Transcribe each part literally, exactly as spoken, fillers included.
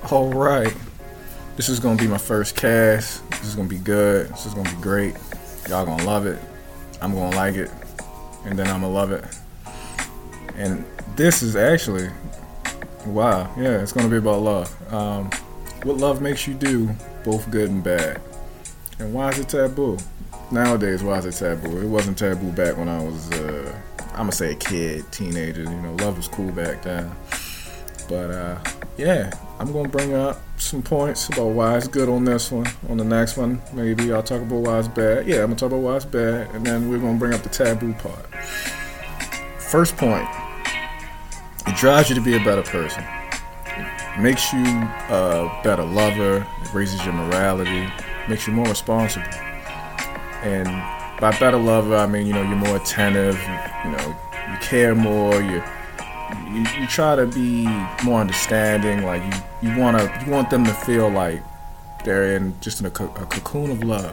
All right. This is gonna be my first cast. This is gonna be good. This is gonna be great. Y'all gonna love it. I'm gonna like it, and then I'm gonna love it. And this is actually, wow, yeah, it's gonna be about love. Um, what love makes you do, both good and bad. And why is it taboo? Nowadays, why is it taboo? It wasn't taboo back when I was, uh, I'm gonna say a kid, teenager. You know, love was cool back then. But uh, yeah, I'm gonna bring up some points about why it's good on this one. On the next one, maybe I'll talk about why it's bad. Yeah, I'm gonna talk about why it's bad, and then we're gonna bring up the taboo part. First point: it drives you to be a better person. It makes you a better lover. It raises your morality. Makes you more responsible. And by better lover, I mean, you know, you're more attentive. You, you know, you care more. You You, you try to be more understanding. Like you, you wanna, you want them to feel like they're in just in a, co- a cocoon of love.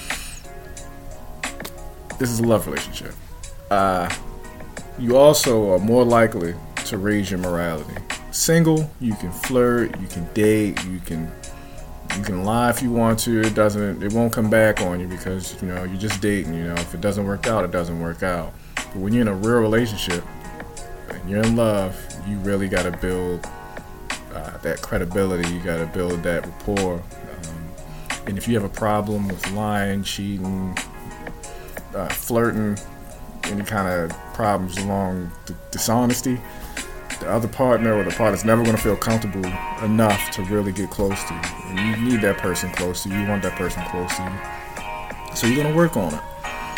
This is a love relationship. Uh, you also are more likely to raise your morality. Single, you can flirt, you can date, you can, you can lie if you want to. It doesn't, it won't come back on you because you know you're just dating. You know, if it doesn't work out, it doesn't work out. But when you're in a real relationship, you're in love, you really got to build uh, that credibility. You got to build that rapport. Um, and if you have a problem with lying, cheating, uh, flirting, any kind of problems along the dishonesty, the other partner or the partner's never going to feel comfortable enough to really get close to you. And you need that person close to you. You want that person close to you. So you're going to work on it.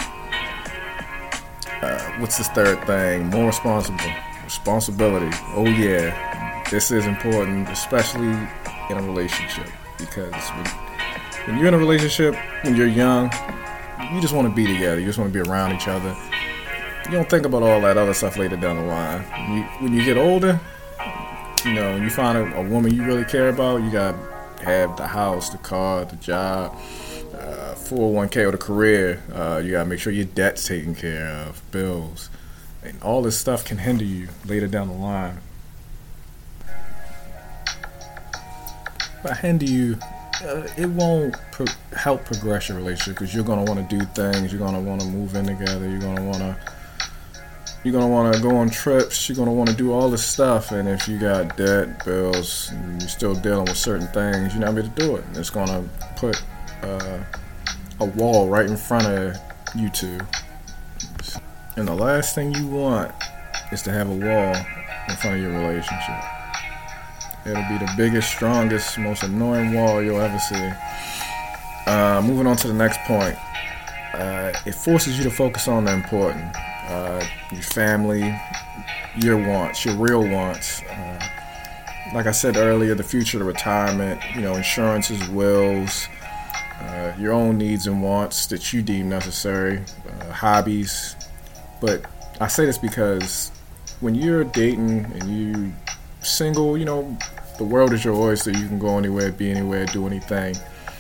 Uh, what's this third thing? More responsible. Responsibility. Oh yeah, this is important, especially in a relationship, because when, when you're in a relationship, when you're young, you just want to be together. You just want to be around each other. You don't think about all that other stuff later down the line. When you, when you get older, you know, you find a, a woman you really care about, you got to have the house, the car, the job, uh, four oh one k or the career. Uh, you got to make sure your debt's taken care of, bills. And all this stuff can hinder you later down the line. By hinder you, uh, it won't pro- help progress your relationship because you're gonna want to do things. You're gonna want to move in together. You're gonna want to. You're gonna want to go on trips. You're gonna want to do all this stuff. And if you got debt, bills, and you're still dealing with certain things, you're not able to do it. And it's gonna put uh, a wall right in front of you two. And the last thing you want is to have a wall in front of your relationship. It'll be the biggest, strongest, most annoying wall you'll ever see. Uh, moving on to the next point. Uh, it forces you to focus on the important. Uh, your family, your wants, your real wants. Uh, like I said earlier, the future, the retirement, you know, insurances, wills, uh, your own needs and wants that you deem necessary, uh, hobbies. But I say this because when you're dating and you single, you know, the world is your oyster. You can go anywhere, be anywhere, do anything.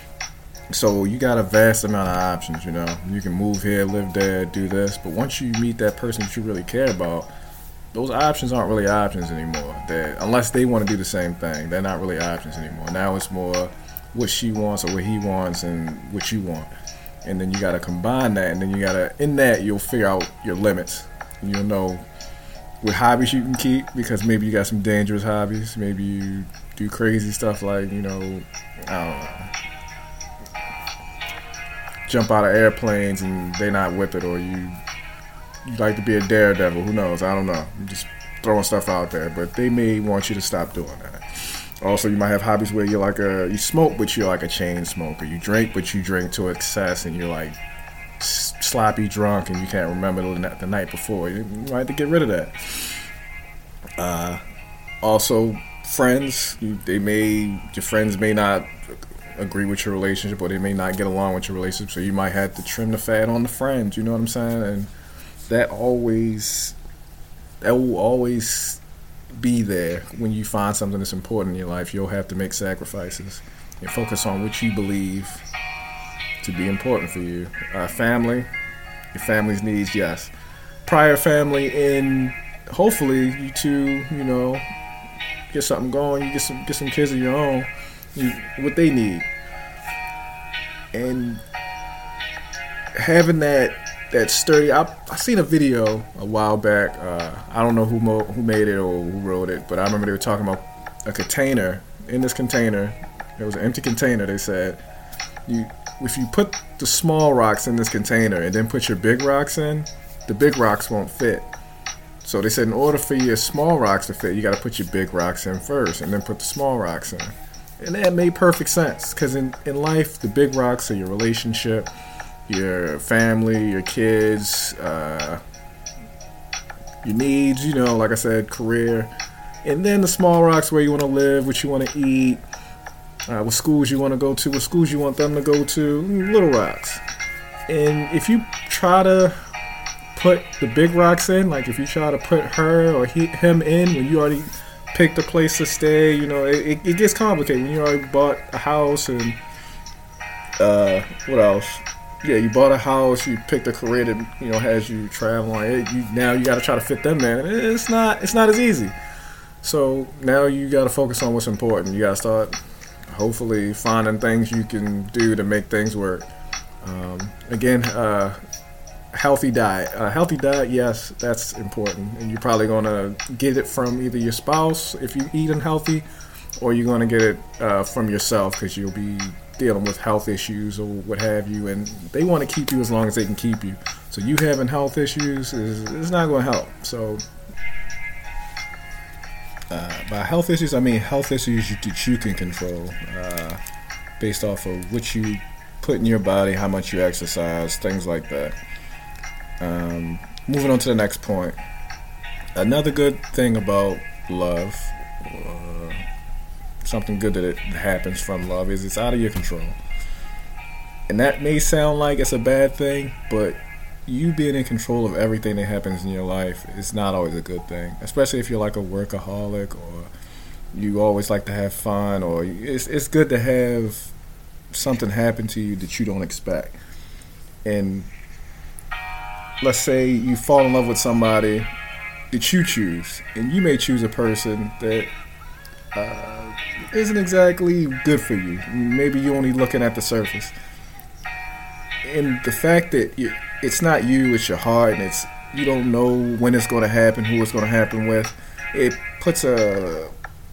So you got a vast amount of options, you know. You can move here, live there, do this. But once you meet that person that you really care about, those options aren't really options anymore. They're, unless they want to do the same thing, they're not really options anymore. Now it's more what she wants or what he wants and what you want. And then you got to combine that, and then you got to, in that, you'll figure out your limits. And you'll know what hobbies you can keep, because maybe you got some dangerous hobbies. Maybe you do crazy stuff like, you know, I don't know, jump out of airplanes and they not whip it, or you, you like to be a daredevil. Who knows? I don't know. I'm just throwing stuff out there, but they may want you to stop doing that. Also, you might have hobbies where you're like a, you smoke, but you're like a chain smoker. You drink, but you drink to excess, and you're like s- sloppy drunk, and you can't remember the, the night before. You might have to get rid of that. Uh, also, friends, you, they may, your friends may not agree with your relationship, or they may not get along with your relationship, so you might have to trim the fat on the friends. You know what I'm saying? And that always, that will always be there. When you find something that's important in your life, you'll have to make sacrifices and focus on what you believe to be important for you. Uh, family, your family's needs, yes. Prior family, and hopefully you two, you know, get something going, you get some get some kids of your own, you, what they need, and having that that sturdy. I I seen a video a while back. Uh, I don't know who mo- who made it or who wrote it, but I remember they were talking about a container. In this container, there was an empty container. They said, you if you put the small rocks in this container and then put your big rocks in, the big rocks won't fit. So they said in order for your small rocks to fit, you got to put your big rocks in first and then put the small rocks in. And that made perfect sense because in, in life, the big rocks are your relationship, your family, your kids, uh, your needs, you know, like I said, career. And then the small rocks where you want to live, what you want to eat, uh, what schools you want to go to, what schools you want them to go to, little rocks. And if you try to put the big rocks in, like if you try to put her or he, him in when you already picked a place to stay, you know, it, it gets complicated. When you already bought a house and uh, what else? Yeah, you bought a house, you picked a career that, you know, has you traveling. It, you, now you got to try to fit them in. It's not, it's not as easy. So now you got to focus on what's important. You got to start, hopefully, finding things you can do to make things work. Um, again, uh, healthy diet. A healthy diet, yes, that's important. And you're probably going to get it from either your spouse if you eat unhealthy, or you're going to get it uh, from yourself because you'll be dealing with health issues or what have you. And they want to keep you as long as they can keep you. So you having health issues is, is not going to help. So uh, by health issues, I mean health issues you, that you can control uh, based off of what you put in your body, how much you exercise, things like that. Um, moving on to the next point. Another good thing about love, uh, something good that it happens from love, is it's out of your control. And that may sound like it's a bad thing, but you being in control of everything that happens in your life is not always a good thing. Especially if you're like a workaholic or you always like to have fun, or it's it's good to have something happen to you that you don't expect. And let's say you fall in love with somebody that you choose, and you may choose a person that uh, isn't exactly good for you. Maybe you're only looking at the surface. And the fact that you, it's not you, it's your heart, and it's you don't know when it's going to happen, who it's going to happen with, it puts a,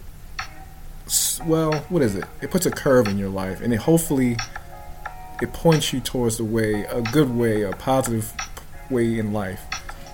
well, what is it? It puts a curve in your life, and it hopefully it points you towards the way, a good way, a positive way in life.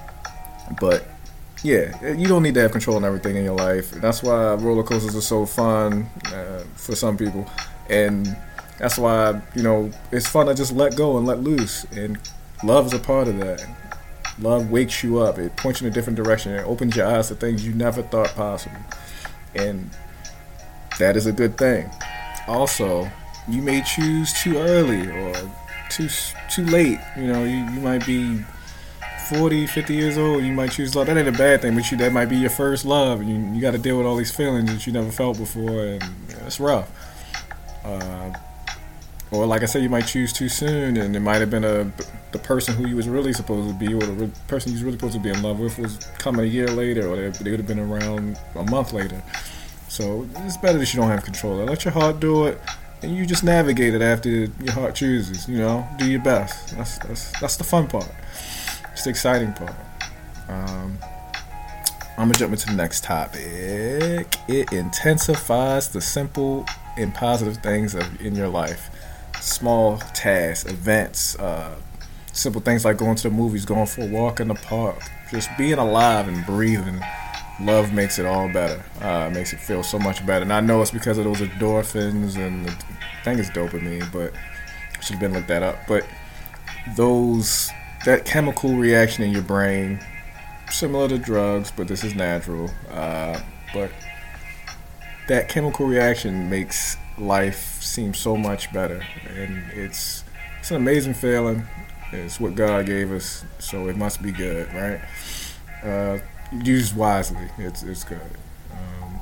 But yeah, you don't need to have control on everything in your life. That's why roller coasters are so fun uh, for some people, and that's why, you know, it's fun to just let go and let loose. And love is a part of that. Love wakes you up. It points you in a different direction. It opens your eyes to things you never thought possible, and that is a good thing. Also, you may choose too early or too too late. You know, you, you might be forty, fifty years old, you might choose love. That ain't a bad thing, but you, that might be your first love. And you, you got to deal with all these feelings that you never felt before, and it's rough. Uh, or like I said, you might choose too soon, and it might have been a the person who you was really supposed to be, or the re- person you was really supposed to be in love with was coming a year later, or they, they would have been around a month later. So it's better that you don't have control. Let your heart do it, and you just navigate it after your heart chooses. You know, do your best. That's that's that's the fun part. It's the exciting part. Um, I'm going to jump into the next topic. It intensifies the simple and positive things of, in your life. Small tasks, events, uh, simple things like going to the movies, going for a walk in the park. Just being alive and breathing. Love makes it all better. Uh, makes it feel so much better. And I know it's because of those endorphins and the, I think it's dopamine, but I should have been looked that up. But those... that chemical reaction in your brain, similar to drugs, but this is natural. Uh, but that chemical reaction makes life seem so much better, and it's it's an amazing feeling. It's what God gave us, so it must be good, right? Uh, used wisely, it's it's good. Um,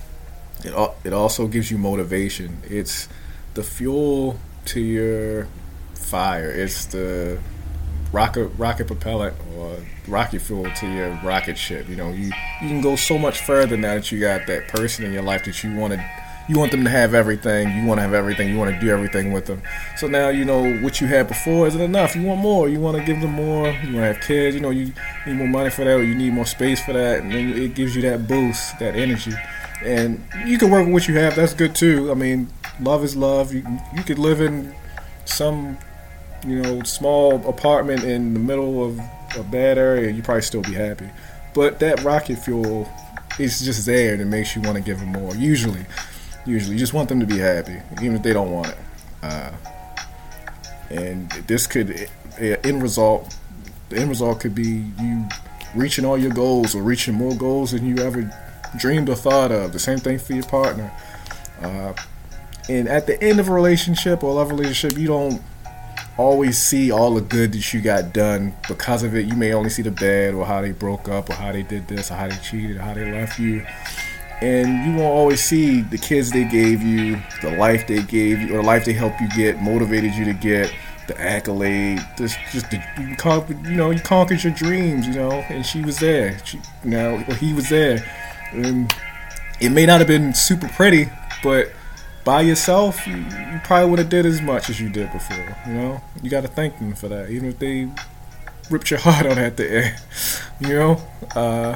it it also gives you motivation. It's the fuel to your fire. It's the rocket rocket propellant or rocket fuel to your rocket ship. You know, you you can go so much further now that you got that person in your life that you want to. You want them to have everything. You want to have everything. You want to do everything with them. So now you know what you had before isn't enough. You want more. You want to give them more. You want to have kids. You know, you need more money for that, or you need more space for that, and then it gives you that boost, that energy. And you can work with what you have. That's good too. I mean, love is love. You you could live in some, you know, small apartment in the middle of a bad area. You probably still be happy. But that rocket fuel is just there and it makes you want to give them more. Usually. Usually, you just want them to be happy, even if they don't want it. Uh, and this could, end result, the end result could be you reaching all your goals or reaching more goals than you ever dreamed or thought of. The same thing for your partner. Uh, and at the end of a relationship or love relationship, you don't always see all the good that you got done because of it. You may only see the bad, or how they broke up, or how they did this, or how they cheated, or how they left you. And you won't always see the kids they gave you, the life they gave you, or the life they helped you get, motivated you to get, the accolade, just, just the, you, conquered, you know, you conquered your dreams, you know, and she was there. She, you know, or he was there. And it may not have been super pretty, but by yourself, you, you probably would have did as much as you did before, you know. You got to thank them for that, even if they ripped your heart out at the end, you know. Uh...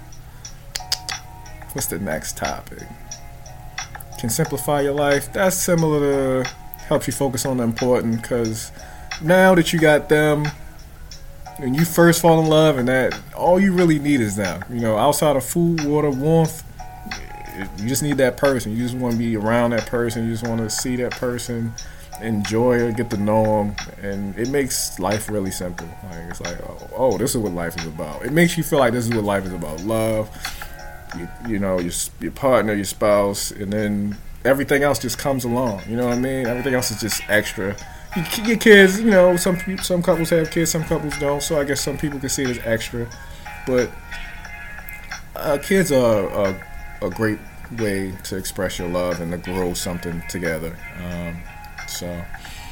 What's the next topic? Can simplify your life. That's similar to helps you focus on the important, because now that you got them, when you first fall in love, and that all you really need is them. You know, outside of food, water, warmth, you just need that person. You just want to be around that person. You just want to see that person, enjoy it, get to know them, and it makes life really simple. Like it's like, oh, oh, this is what life is about. It makes you feel like this is what life is about. Love. You, you know, your, your partner, your spouse, and then everything else just comes along. You know what I mean? Everything else is just extra. You, your kids, you know, some some couples have kids, some couples don't. So I guess some people can see it as extra. But uh, kids are a, a great way to express your love and to grow something together. Um, so,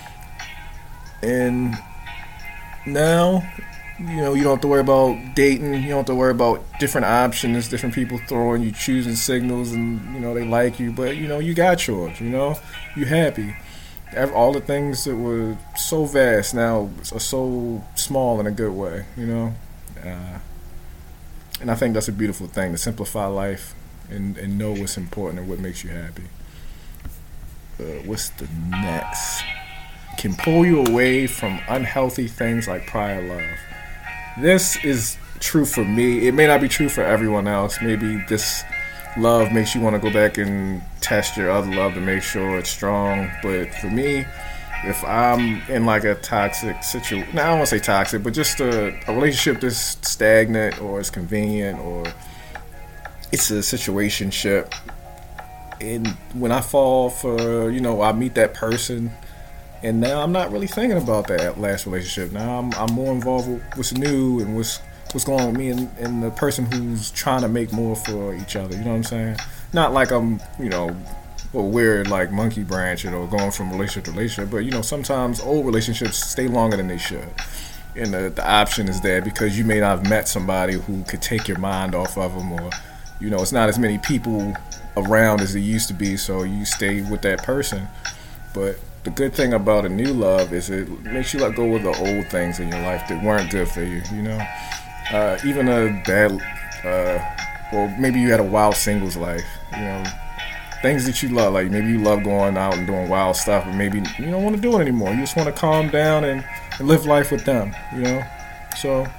and now, you know, you don't have to worry about dating. You don't have to worry about different options, different people throwing you, choosing signals, and, you know, they like you. But, you know, you got yours, you know. You happy. All the things that were so vast now are so small in a good way, you know. Uh, and I think that's a beautiful thing, to simplify life and, and know what's important and what makes you happy. Uh, what's the next? Can pull you away from unhealthy things like prior love. This is true for me. It may not be true for everyone else. Maybe this love makes you want to go back and test your other love to make sure it's strong. But for me, if I'm in like a toxic situation, now I don't want to say toxic, but just a, a relationship that's stagnant or is convenient or it's a situationship, and when I fall for, you know, I meet that person, and now I'm not really thinking about that last relationship. Now I'm I'm more involved with what's new and what's what's going on with me and, and the person who's trying to make more for each other. You know what I'm saying? Not like I'm, you know, a weird like monkey branch, you know, going from relationship to relationship. But, you know, sometimes old relationships stay longer than they should. And the, the option is there because you may not have met somebody who could take your mind off of them, or, you know, it's not as many people around as it used to be, so you stay with that person. But the good thing about a new love is it makes you let go of the old things in your life that weren't good for you, you know? Uh, even a bad, uh, or maybe you had a wild singles life, you know? Things that you love, like maybe you love going out and doing wild stuff, but maybe you don't want to do it anymore. You just want to calm down and, and live life with them, you know? So,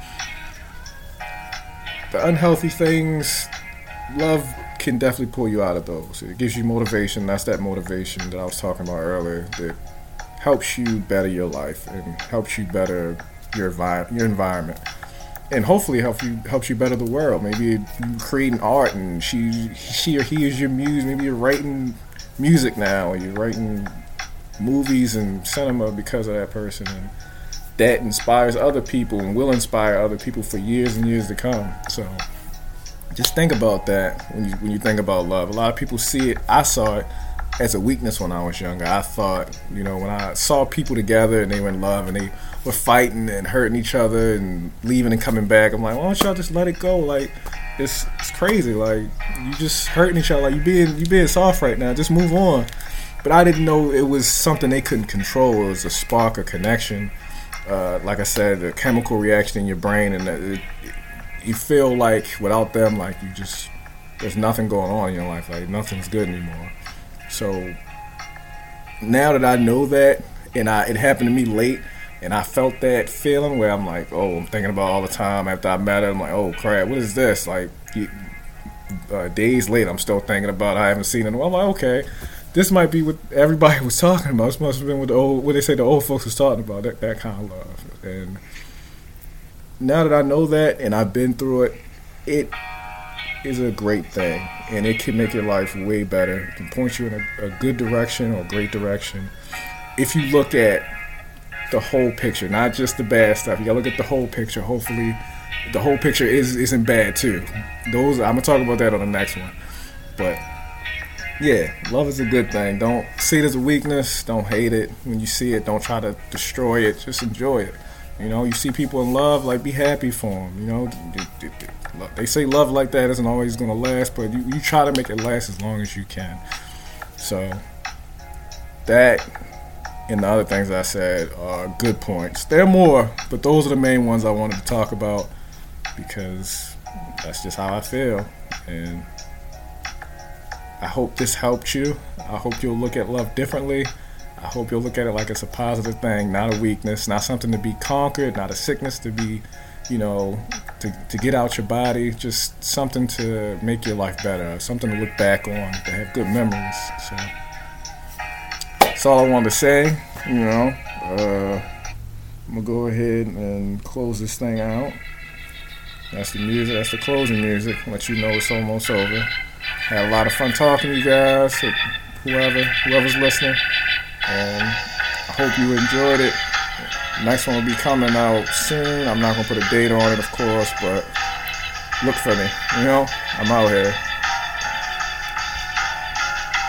the unhealthy things, love can definitely pull you out of those. It gives you motivation. That's that motivation that I was talking about earlier that helps you better your life and helps you better your envi- your environment, and hopefully help you helps you better the world. Maybe you're creating art and she she or he is your muse. Maybe you're writing music now, or you're writing movies and cinema because of that person, and that inspires other people and will inspire other people for years and years to come. So just think about that when you when you think about love. A lot of people see it. I saw it. as a weakness when I was younger. I thought, you know, when I saw people together and they were in love and they were fighting and hurting each other and leaving and coming back, I'm like, why don't y'all just let it go? Like, it's it's crazy. Like, you just hurting each other. Like, you being you being soft right now. Just move on. But I didn't know it was something they couldn't control. It was a spark, a connection. Uh, like I said, a chemical reaction in your brain, and it, it, you feel like without them, like you just there's nothing going on in your life. Like nothing's good anymore. So now that I know that, and I it happened to me late, and I felt that feeling where I'm like, oh, I'm thinking about all the time after I met her. I'm like, oh crap, what is this? Like uh, days later, I'm still thinking about it. I haven't seen it. Well, I'm like, okay, this might be what everybody was talking about. This must have been what the old, what they say the old folks was talking about. That that kind of love. And now that I know that, and I've been through it, it is a great thing, and it can make your life way better. It can point you in a, a good direction or a great direction if you look at the whole picture, not just the bad stuff. You gotta look at the whole picture. Hopefully the whole picture is, isn't bad too. Those I'm gonna talk about that on the next one. But yeah, love is a good thing. Don't see it as a weakness. Don't hate it. When you see it, don't try to destroy it. Just enjoy it. You know, you see people in love, like be happy for them. You know, they say love like that isn't always going to last, but you, you try to make it last as long as you can. So that and the other things I said are good points. There are more, but those are the main ones I wanted to talk about because that's just how I feel. And I hope this helped you. I hope you'll look at love differently. I hope you'll look at it like it's a positive thing, not a weakness, not something to be conquered, not a sickness to be, you know, to, to get out your body, just something to make your life better, something to look back on, to have good memories. So that's all I wanted to say, you know. Uh, I'm going to go ahead and close this thing out. That's the music, that's the closing music, let you know it's almost over. Had a lot of fun talking to you guys, whoever, whoever's listening. And I hope you enjoyed it. Next one will be coming out soon. I'm not going to put a date on it, of course, but look for me. You know, I'm out here.